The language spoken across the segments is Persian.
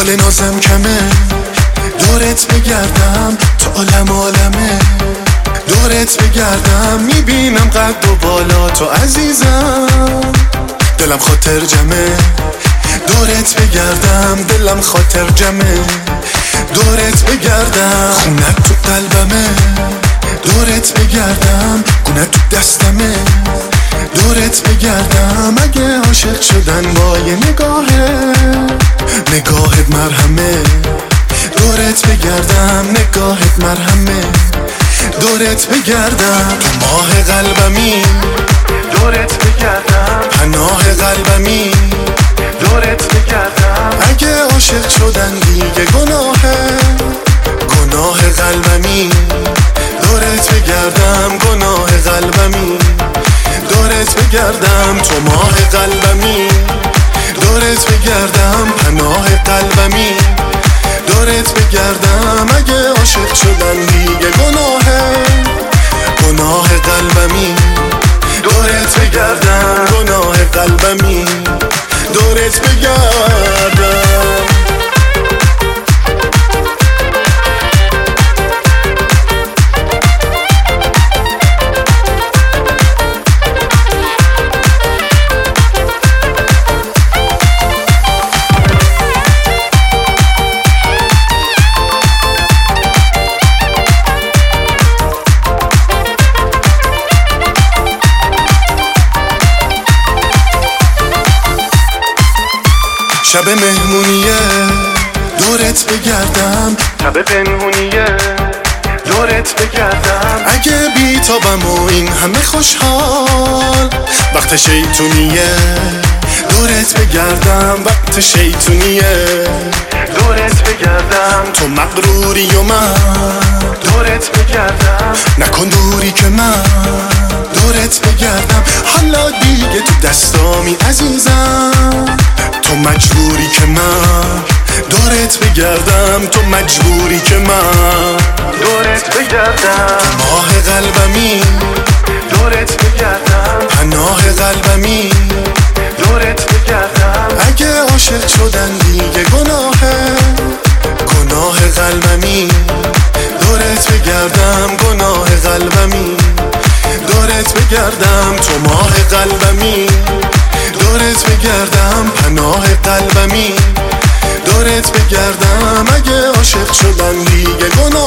حال نازم کمه، دورت بگردم تا عالمه، دورت بگردم میبینم قد و بالا تو عزیزم، دلم خاطر جمعه، دورت بگردم دلم خاطر جمعه، دورت بگردم خونت تو قلبمه، دورت بگردم گونت تو دستمه، دورت بگردم اگه عاشق شدن با یه نگاهت مرهمه، دورت بگردم نگاهت مرهمه، دورت بگردم تو ماه قلبمی، دورت بگردم پناه قلبمی، دورت بگردم اگه عاشق شدن دیگه گناه قلبمی، دورت بگردم گناه قلبمی، دورت بگردم تو ماه قلبمی، دورت بگردم پناه قلبمی، دورت بگردم اگه عاشق شدن دیگه گناه قلبمی، دورت بگردم گناه قلبمی، دورت بگردم. شب مهمونیه دورت بگردم، شب پنهونیه دورت بگردم اگه بیتابم و این همه خوشحال، وقت شیطونیه دورت بگردم، وقت شیطونیه دورت بگردم تو مغروری و من، دورت بگردم نکن دوری که من، دورت بگردم حالا دیگه تو دستامی عزیزم، تو مجبوری که من دورت بگردم، تو مجبوری که من دورت بگردم، ماه قلبمی دورت بگردم، پناه قلبمی دورت بگردم اگه عاشق شدن دیگه گناه قلبمی، دورت بگردم گناه قلبمی، دورت بگردم تو ماه قلبمی، دورت بگردم پناه قلبمی، دورت بگردم اگه عاشق شدن دیگه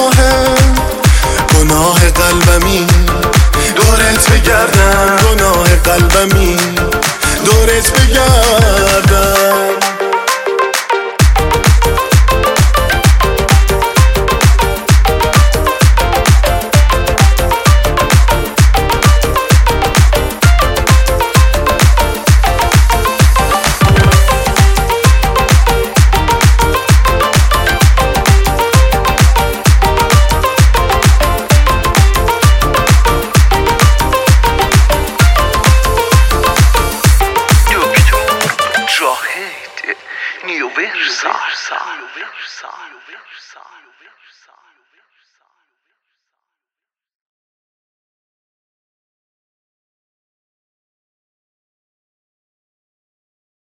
گناه قلبمی، دورت بگردم گناه قلبمی، دورت بگردم. Universal.